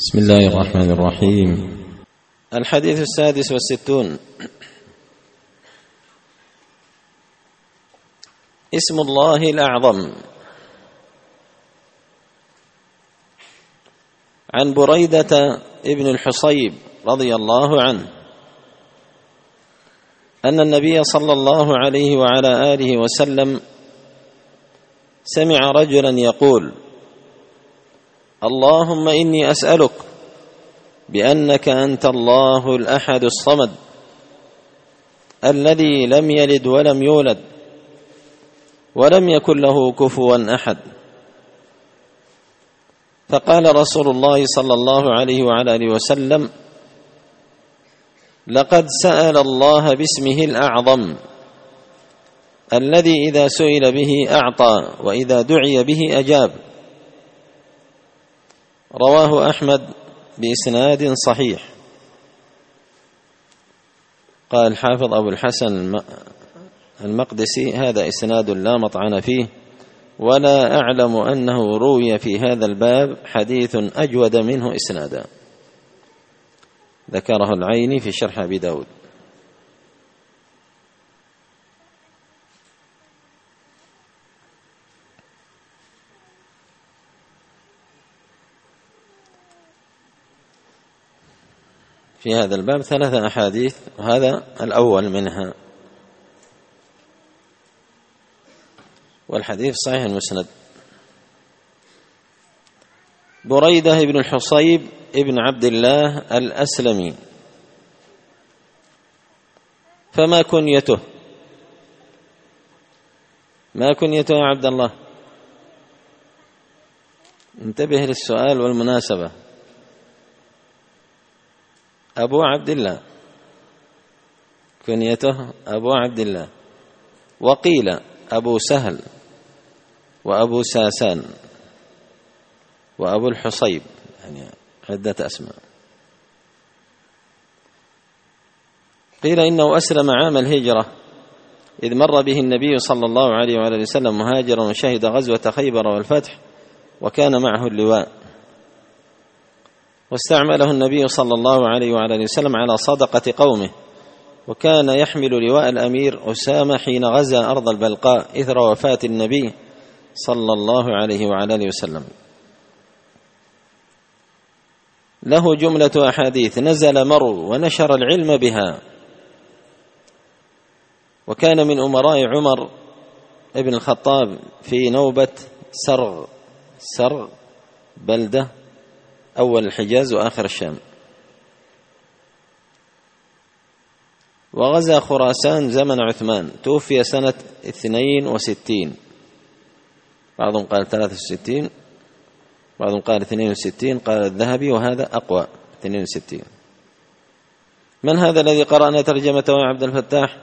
بسم الله الرحمن الرحيم. الحديث 66. اسم الله الأعظم. عن بريدة ابن الحصيب رضي الله عنه أن النبي صلى الله عليه وعلى آله وسلم سمع رجلا يقول: اللهم إني أسألك بأنك أنت الله الأحد الصمد الذي لم يلد ولم يولد ولم يكن له كفوا أحد. فقال رسول الله صلى الله عليه وعلى آله وسلم: لقد سأل الله باسمه الأعظم الذي إذا سئل به أعطى وإذا دعي به أجاب. رواه أحمد بإسناد صحيح. قال الحافظ أبو الحسن المقدسي: هذا إسناد لا مطعن فيه، ولا أعلم أنه روي في هذا الباب حديث أجود منه إسنادا. ذكره العيني في شرح أبي داود. في هذا الباب 3 أحاديث، وهذا الأول منها، والحديث صحيح المسند. بريدة بن الحصيب ابن عبد الله الأسلمي. فما كنيته؟ ما كنيته يا عبد الله؟ انتبه للسؤال والمناسبة. أبو عبد الله، كنيته أبو عبد الله، وقيل أبو سهل وأبو ساسان وأبو الحصيب، يعني عدة أسماء. قيل إنه أسلم عام الهجرة إذ مر به النبي صلى الله عليه وآله وسلم مهاجرا وشهد غزوة خيبر والفتح وكان معه اللواء، واستعمله النبي صلى الله عليه وآله وسلم على صدقة قومه، وكان يحمل لواء الأمير أسامة حين غزا أرض البلقاء إثر وفاة النبي صلى الله عليه وآله وسلم. له جملة أحاديث نزل مرو ونشر العلم بها، وكان من أمراء عمر ابن الخطاب في نوبة سرغ بلدة أول الحجاز وآخر الشام، وغزا خراسان زمن عثمان، توفي سنة 62، بعضهم قال 63، بعضهم قال 62، قال الذهبي وهذا أقوى 62. من هذا الذي قرأنا ترجمته يا عبد الفتاح؟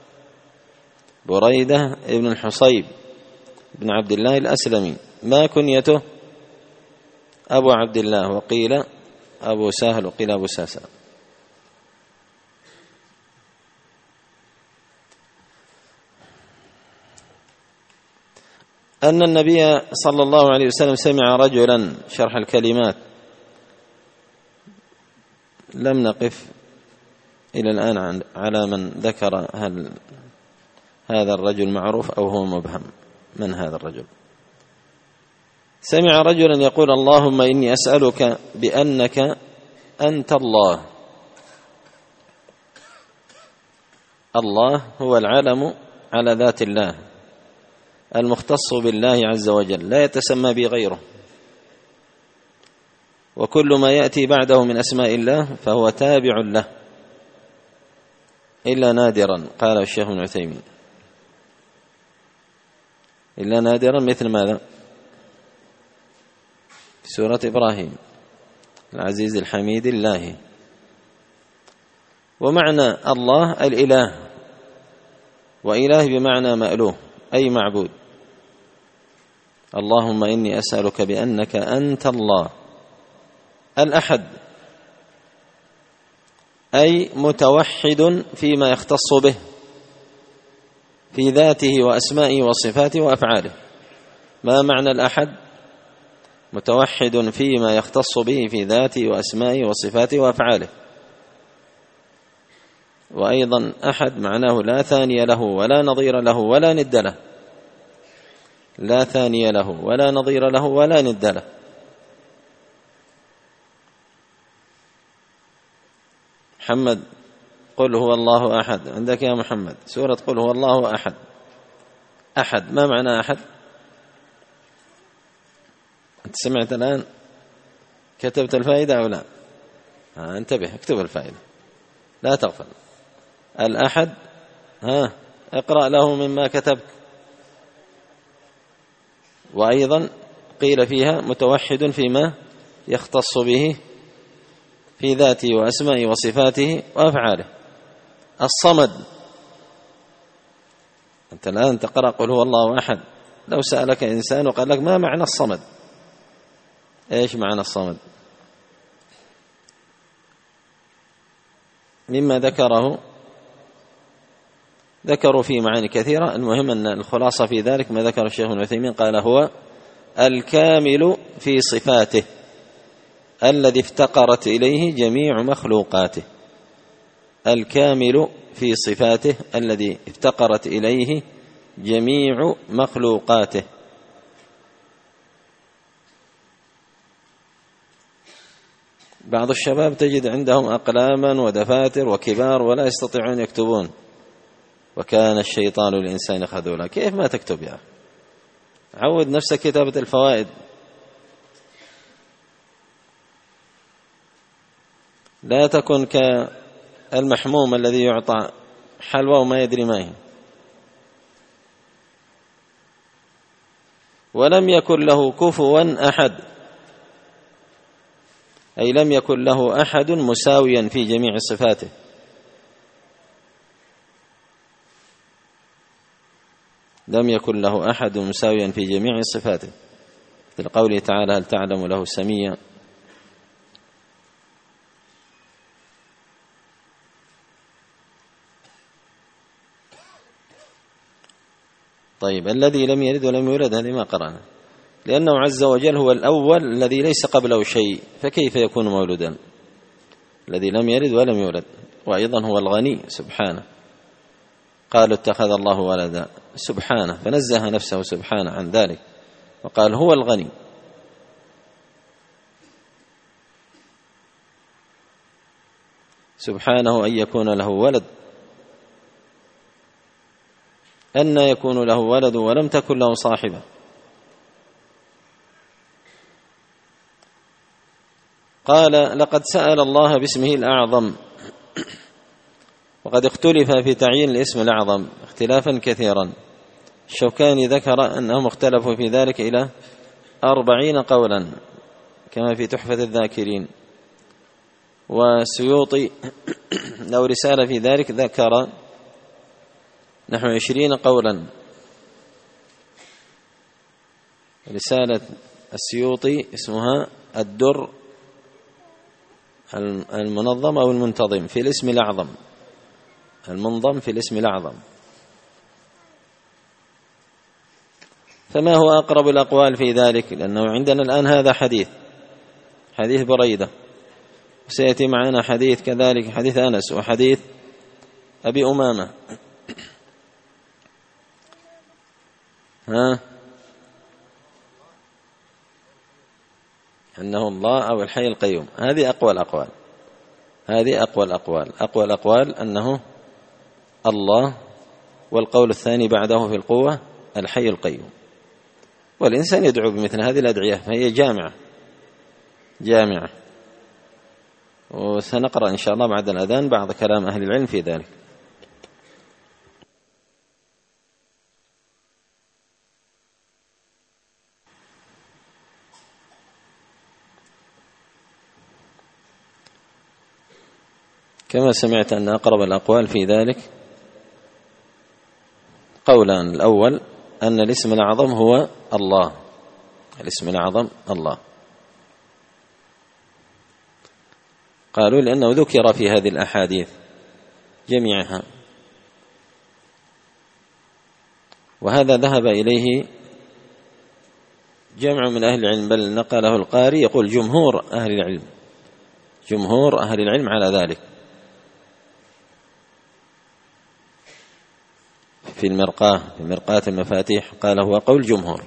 بريدة ابن الحصيب بن عبد الله الأسلمي. ما كنيته؟ أبو عبد الله، وقيل أبو سهل وقيل أبو ساسان. أن النبي صلى الله عليه وسلم سمع رجلا، شرح الكلمات، لم نقف إلى الآن على من ذكر، هل هذا الرجل معروف أو هو مبهم؟ من هذا الرجل؟ سمع رجلا يقول: اللهم إني أسألك بأنك أنت الله. الله هو العلم على ذات الله المختص بالله عز وجل، لا يتسمى به غيره، وكل ما يأتي بعده من أسماء الله فهو تابع له إلا نادرا. قال الشيخ ابن عثيمين: إلا نادرا مثل ماذا؟ في سورة إبراهيم: العزيز الحميد الله. ومعنى الله الإله، وإله بمعنى مألوه أي معبود. اللهم إني أسألك بأنك أنت الله الأحد، أي متوحد فيما يختص به في ذاته وأسمائه وصفاته وأفعاله. ما معنى الأحد؟ متوحد فيما يختص به في ذاته وأسمائه وصفاته وأفعاله. وأيضا أحد معناه لا ثاني له ولا نظير له ولا ند له، لا ثاني له ولا نظير له ولا ند له. محمد قل هو الله أحد، عندك يا محمد سورة قل هو الله أحد. أحد ما معنى أحد؟ أنت سمعت الآن؟ كتبت الفائدة أو لا؟ انتبه، اكتب الفائدة لا تغفل. الأحد اقرأ له مما كتبت. وأيضا قيل فيها متوحد فيما يختص به في ذاته وأسمائه وصفاته وأفعاله. الصمد، أنت الآن تقرأ قل هو الله أحد، لو سألك إنسان وقال لك ما معنى الصمد؟ إيش معنى الصمد؟ مما ذكروا فيه معاني كثيرة. المهم أن الخلاصة في ذلك ما ذكر الشيخ ابن عثيمين، قال هو الكامل في صفاته الذي افتقرت إليه جميع مخلوقاته. الكامل في صفاته الذي افتقرت إليه جميع مخلوقاته. بعض الشباب تجد عندهم أقلاما ودفاتر وكبار ولا يستطيعون يكتبون، وكان الشيطان للإنسان خذولا. كيف ما تكتب يا أخي؟ عود نفسك كتابة الفوائد. لا تكن كالمحموم الذي يعطى حلوى وما يدري ما هي. ولم يكن له كفوا أحد، أي لم يكن له أحد مساويا في جميع صفاته. لم يكن له أحد مساويا في جميع صفاته، لقوله تعالى هل تعلم له سميا. طيب الذي لم يلد ولم يولد هذه ما قرأنا، لأنه عز وجل هو الأول الذي ليس قبله شيء، فكيف يكون مولودا؟ الذي لم يلد ولم يولد. وأيضا هو الغني سبحانه، قالوا اتخذ الله ولدا، سبحانه، فنزه نفسه سبحانه عن ذلك وقال هو الغني. سبحانه أن يكون له ولد، أن يكون له ولد ولم تكن له صاحبة. قال لقد سأل الله باسمه الأعظم، وقد اختلف في تعيين الاسم الأعظم اختلافا كثيرا. الشوكاني ذكر أنهم اختلفوا في ذلك إلى 40 قولا كما في تحفة الذاكرين، والسيوطي له رسالة في ذلك ذكر نحو 20 قولا. رسالة السيوطي اسمها الدر المنظم أو المنتظم في الاسم الأعظم، المنظم في الاسم الأعظم. فما هو أقرب الأقوال في ذلك؟ لأنه عندنا الآن هذا حديث بريدة، وسيأتي معنا حديث كذلك حديث أنس وحديث أبي أمامة. أنه الله أو الحي القيوم. هذه أقوى الأقوال، هذه أقوى الأقوال. أقوى الأقوال أنه الله، والقول الثاني بعده في القوة الحي القيوم. والإنسان يدعو بمثل هذه الأدعية، فهي جامعة. وسنقرأ إن شاء الله بعد الأذان بعض كلام أهل العلم في ذلك. كما سمعت أن أقرب الأقوال في ذلك قولان: الأول أن الاسم الأعظم هو الله، الاسم الأعظم الله. قالوا لأنه ذكر في هذه الأحاديث جميعها، وهذا ذهب إليه جمع من أهل العلم، بل نقله القاري يقول جمهور أهل العلم، جمهور أهل العلم على ذلك. في مرقاة المفاتيح قال هو قول جمهور،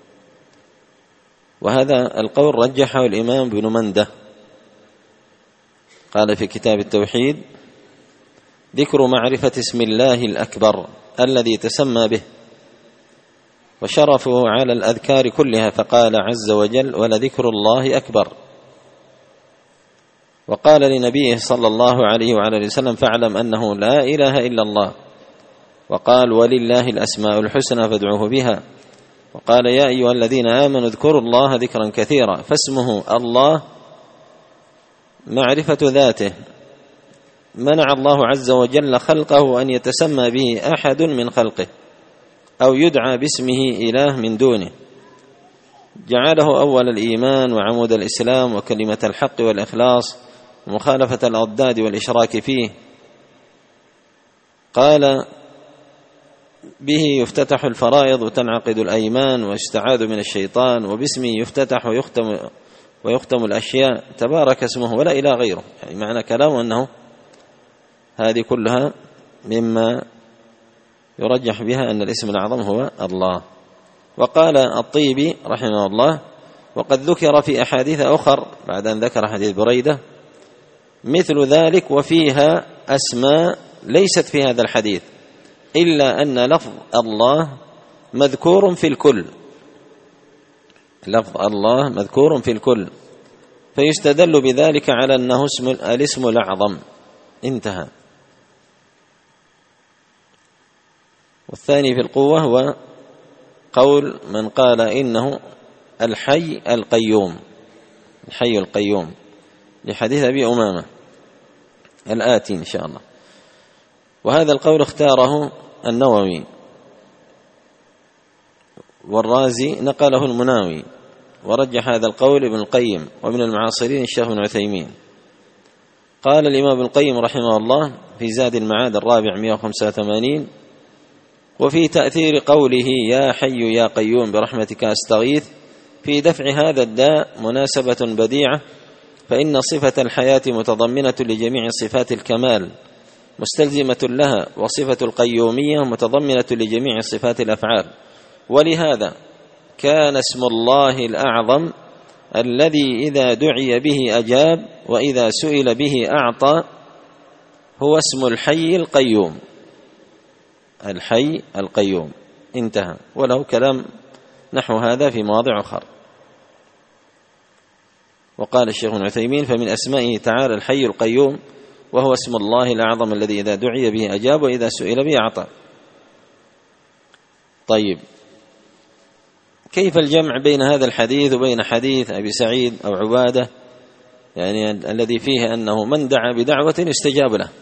وهذا القول رجحه الإمام ابن منده، قال في كتاب التوحيد: ذكر معرفة اسم الله الأكبر الذي تسمى به وشرفه على الأذكار كلها، فقال عز وجل: ولذكر الله أكبر. وقال لنبيه صلى الله عليه وعلى وسلم: فاعلم أنه لا إله إلا الله. وقال: ولله الأسماء الحسنى فادعوه بها. وقال: يا أيها الذين آمنوا اذكروا الله ذكرا كثيرا. فاسمه الله معرفة ذاته، منع الله عز وجل خلقه أن يتسمى به أحد من خلقه أو يدعى باسمه إله من دونه، جعله أول الإيمان وعمود الإسلام وكلمة الحق والإخلاص ومخالفة الأضداد والإشراك فيه. قال: به يفتتح الفرائض وتنعقد الأيمان ويستعاذ من الشيطان، وباسمه يفتتح ويختم الأشياء، تبارك اسمه ولا إله غيره. يعني معنى كلامه أنه هذه كلها مما يرجح بها أن الاسم الأعظم هو الله. وقال الطيبي رحمه الله: وقد ذكر في أحاديث أخر بعد أن ذكر حديث بريدة مثل ذلك، وفيها أسماء ليست في هذا الحديث، إلا أن لفظ الله مذكور في الكل، لفظ الله مذكور في الكل، فيستدل بذلك على أنه الاسم الأعظم. انتهى. والثاني في القوة هو قول من قال إنه الحي القيوم، الحي القيوم، لحديث أبي أمامة الآتي إن شاء الله. وهذا القول اختاره النووي، والرازي نقله المناوي، ورجح هذا القول ابن القيم، ومن المعاصرين الشيخ ابن عثيمين. قال الإمام ابن القيم رحمه الله في زاد المعاد الرابع 185: وفي تأثير قوله يا حي يا قيوم برحمتك أستغيث في دفع هذا الداء مناسبة بديعة، فإن صفة الحياة متضمنة لجميع صفات الكمال مستلزمة لها، وصفة القيومية متضمنة لجميع صفات الأفعال. ولهذا كان اسم الله الأعظم الذي إذا دعي به أجاب وإذا سئل به أعطى هو اسم الحي القيوم، الحي القيوم. انتهى. وله كلام نحو هذا في مواضع أخرى. وقال الشيخ ابن عثيمين: فمن أسمائه تعالى الحي القيوم، وهو اسم الله الأعظم الذي إذا دعي به أجاب وإذا سئل به أعطى. طيب، كيف الجمع بين هذا الحديث وبين حديث أبي سعيد أو عبادة، يعني الذي فيه أنه من دعا بدعوة يستجاب له؟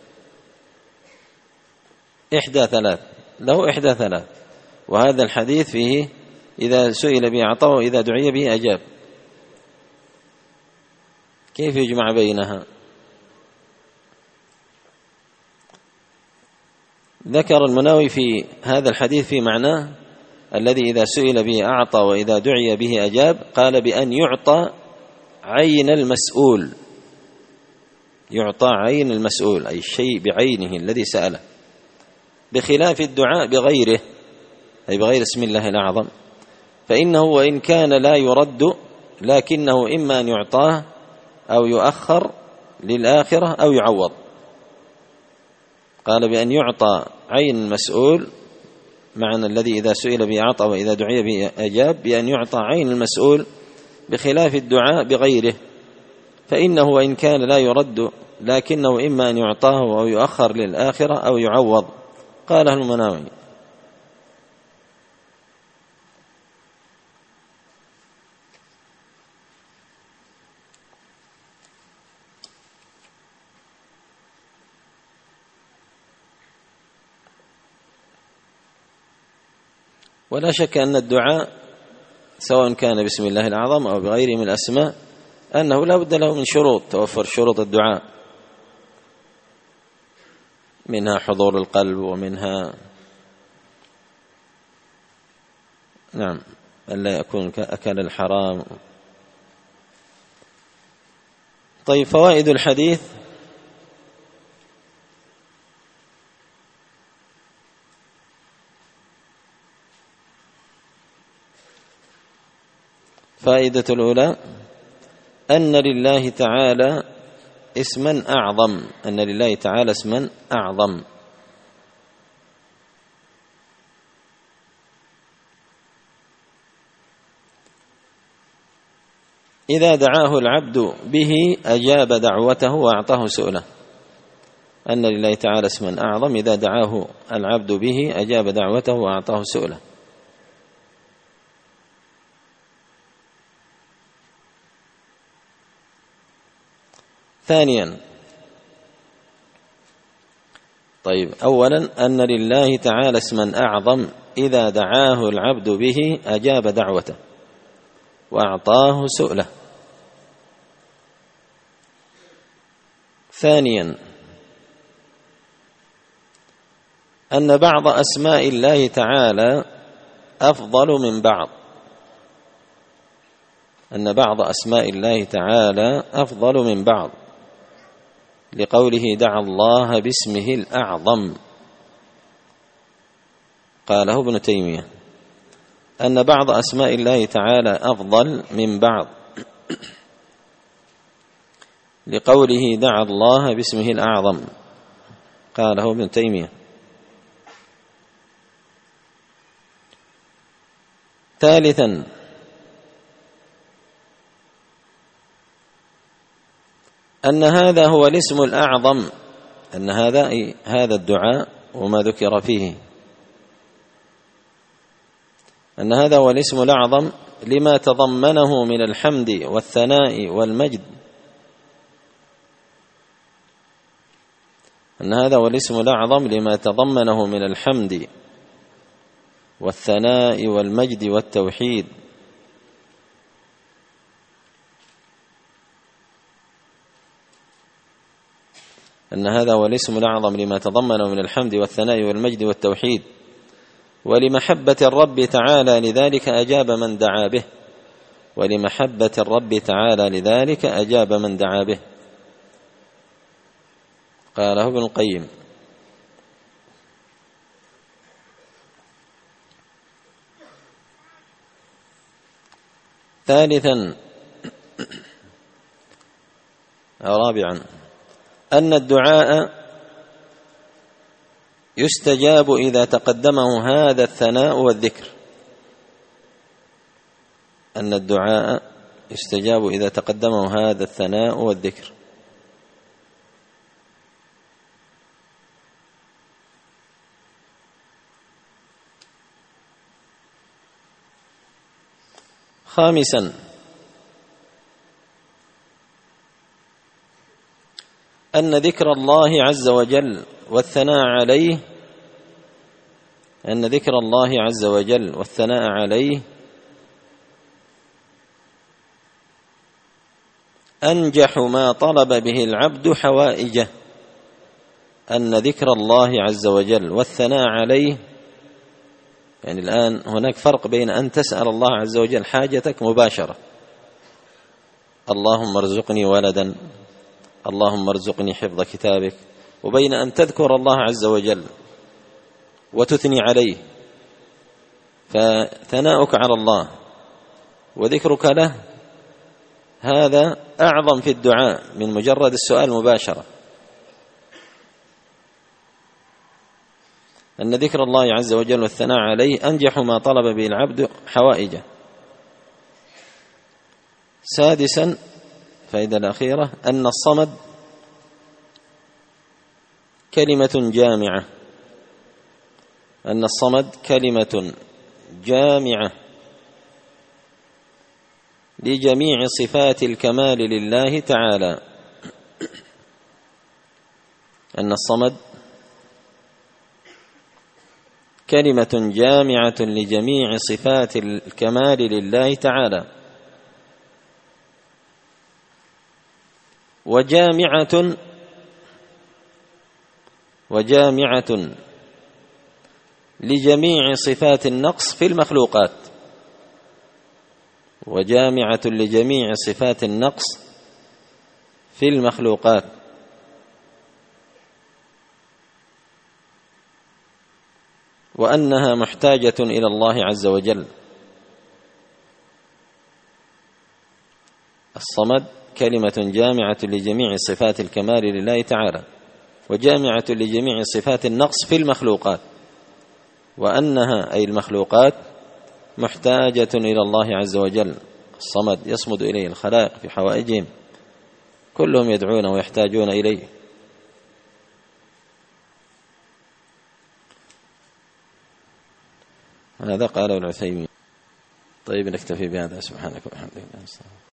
إحدى ثلاث، له إحدى ثلاث. وهذا الحديث فيه إذا سئل به أعطى وإذا دعي به أجاب. كيف يجمع بينها؟ ذكر المناوي في هذا الحديث في معناه الذي إذا سئل به أعطى وإذا دعي به أجاب، قال بأن يعطى عين المسؤول، يعطى عين المسؤول أي الشيء بعينه الذي سأله، بخلاف الدعاء بغيره أي بغير اسم الله الأعظم، فإنه وإن كان لا يرد لكنه إما أن يعطاه أو يؤخر للآخرة أو يعوض. قال بأن يعطى عين المسؤول، معنى الذي إذا سئل به أعطى وإذا دعي به أجاب، بأن يعطى عين المسؤول بخلاف الدعاء بغيره، فإنه وإن كان لا يرد لكنه إما أن يعطاه أو يؤخر للآخرة أو يعوض. قاله المناوي. ولا شك أن الدعاء سواء كان باسم الله الأعظم أو بغيره من الأسماء أنه لا بد له من شروط، توفر شروط الدعاء، منها حضور القلب، ومنها ألا يكون أكل الحرام. طيب، فوائد الحديث: فائدة الأولى: أن لله تعالى اسما أعظم، أن لله تعالى اسما أعظم. إذا دعاه العبد به أجاب دعوته وأعطاه سؤله. أن لله تعالى اسما أعظم، إذا دعاه العبد به أجاب دعوته وأعطاه سؤله. ثانيا، طيب، أولا أن لله تعالى اسما أعظم، إذا دعاه العبد به أجاب دعوته وأعطاه سؤله. ثانيا، أن بعض أسماء الله تعالى أفضل من بعض، أن بعض أسماء الله تعالى أفضل من بعض، لقوله دعا الله باسمه الأعظم. قاله ابن تيمية، أن بعض أسماء الله تعالى أفضل من بعض، لقوله دعا الله باسمه الأعظم. قاله ابن تيمية. ثالثا، أن هذا هو الاسم الأعظم، أن هذا الدعاء وما ذكر فيه، أن هذا هو الاسم الأعظم لما تضمنه من الحمد والثناء والمجد، أن هذا هو الاسم الأعظم لما تضمنه من الحمد والثناء والمجد والتوحيد. أن هذا هو الاسم الأعظم لما تضمنه من الحمد والثناء والمجد والتوحيد، ولمحبة الرب تعالى لذلك أجاب من دعا به، ولمحبة الرب تعالى لذلك أجاب من دعا به. قاله ابن القيم. ثالثا رابعا، أن الدعاء يستجاب إذا تقدمه هذا الثناء والذكر، أن الدعاء يستجاب إذا تقدمه هذا الثناء والذكر. خامسا، أن ذكر الله عز وجل والثناء عليه، أن ذكر الله عز وجل والثناء عليه أنجح ما طلب به العبد حوائجه. أن ذكر الله عز وجل والثناء عليه، يعني الآن هناك فرق بين أن تسأل الله عز وجل حاجتك مباشرة، اللهم ارزقني ولدا، اللهم ارزقني حفظ كتابك، وبين أن تذكر الله عز وجل وتثني عليه. فثناؤك على الله وذكرك له هذا أعظم في الدعاء من مجرد السؤال مباشرة. أن ذكر الله عز وجل والثناء عليه أنجح ما طلب به العبد حوائجه. سادسا، فائدة الأخيرة، أن الصمد كلمة جامعة، أن الصمد كلمة جامعة لجميع صفات الكمال لله تعالى. أن الصمد كلمة جامعة لجميع صفات الكمال لله تعالى، وجامعة لجميع صفات النقص في المخلوقات. وجامعة لجميع صفات النقص في المخلوقات، وأنها محتاجة إلى الله عز وجل. الصمد كلمة جامعة لجميع صفات الكمال لله تعالى، وجامعة لجميع صفات النقص في المخلوقات، وأنها أي المخلوقات محتاجة إلى الله عز وجل. الصمد يصمد إليه الخلائق في حوائجهم، كلهم يدعون ويحتاجون إليه. هذا قاله العثيمين. طيب، نكتفي بهذا. سبحانك وبحمدك.